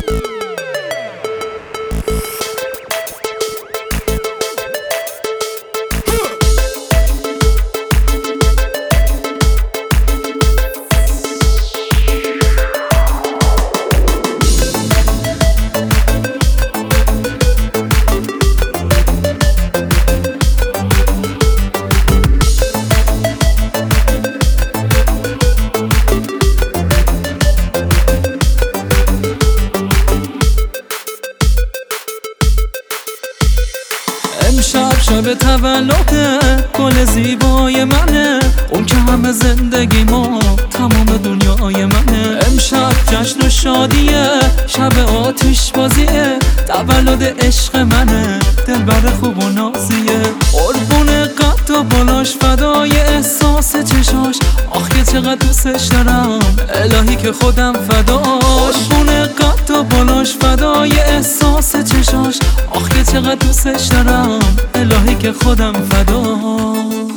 امشب شب تولده، گل زیبای منه، اون که همه زندگی ما تمام دنیای منه. امشب جشن و شادیه، شب آتیش بازیه، تولد عشق منه، دلبر خوب و نازیه. قربون قد و بالاش، فدای احساس چشاش، آخ که چقدر دوستش دارم، الهی که خودم فداش. قربون قد و بالاش، فدای احساس چشاش، آخ که چقدر دوستش دارم، الهی که خودم فداش.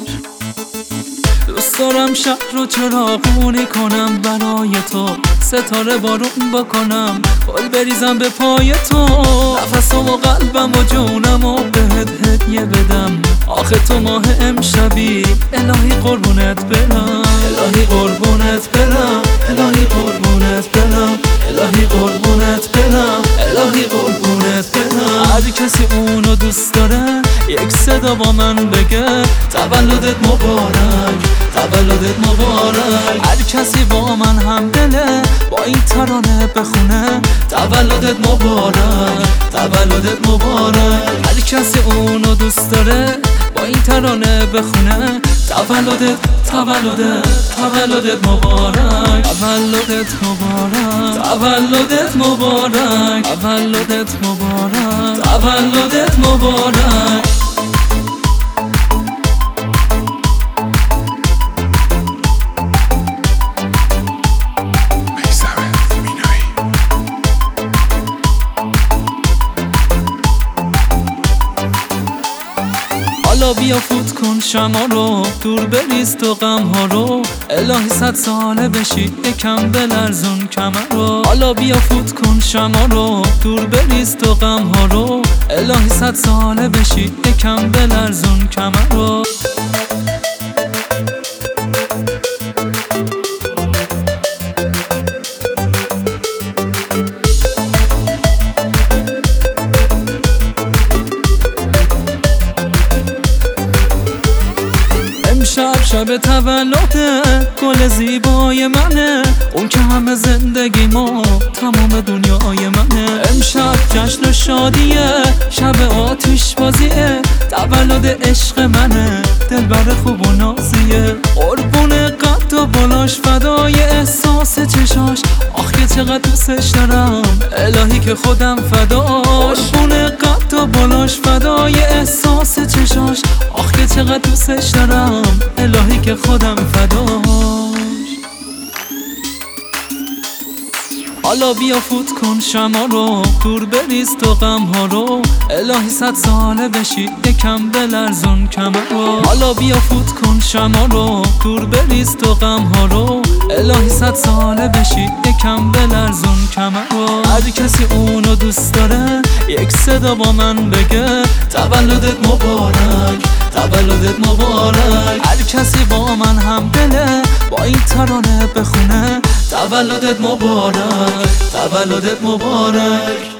دوست دارم شهر رو چراغونی کنم برای تو، ستاره بارون بکنم، گل بریزم به پای تو، نفسم و قلبم و جونم و بهت هدیه بدم. آخه تو ماه امشبی، الهی قربونت برم، الهی قربونت برم، الهی قربونت برم، الهی قربونت برم، الهی قربونت برم. هر کسی اونو دوست داره یک صدا با من بگه تولدت مبارک، تولدت مبارک. هر کسی با من هم دله با این ترانه بخونه تولدت مبارک، تولدت مبارک. هر کسی اونو دوست داره با این ترانه بخونه تولدت، تولدت، تولدت مبارک، تولدت مبارک، تولدت مبارک، تولدت مبارک، تولدت مبارک. حالا بیا فوت کن شما رو، دور بریز تو غم ها رو، الهی 100 ساله بشی یکم بلرزون کمر رو. حالا بیا فوت کن شما رو، دور بریز تو غم ها رو، الهی 100 ساله بشی یکم بلرزون کمر رو. امشب شب تولده، گل زیبای منه، اون که همه زندگی ما تمام دنیای منه. امشب جشن و شادیه، شب آتیش بازیه، تولد عشق منه، دلبر خوب و نازیه. قربون قد و بالاش، فدای احساس چشاش، آخ که چقدر دوستش دارم، الهی که خودم فداش. قربون قد و بالاش، فدای احساس چشاش، آخ که چقدر دوستش دارم، الهی که خودم فداش. حالا بیا فوت کن شما رو، دور بریز تو غم ها رو، الهی 100 ساله بشی یکم بلرزون کمر رو. حالا بیا فوت کن شما رو، دور بریز تو غم ها رو، الهی 100 ساله بشی یکم بلرزون کمر رو. هر کسی اونو دوست داره یک صدا با من بگه تولدت مبارک، تولدت مبارک. هر کسی با من هم دله با این ترانه بخونه تولدت مبارک، تولدت مبارک.